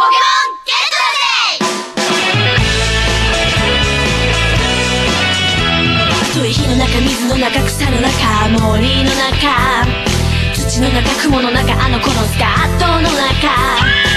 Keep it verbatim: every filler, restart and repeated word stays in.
暑い日の中、水の中、草の中、森の中、土の中、雲の中、あの子のスカートの中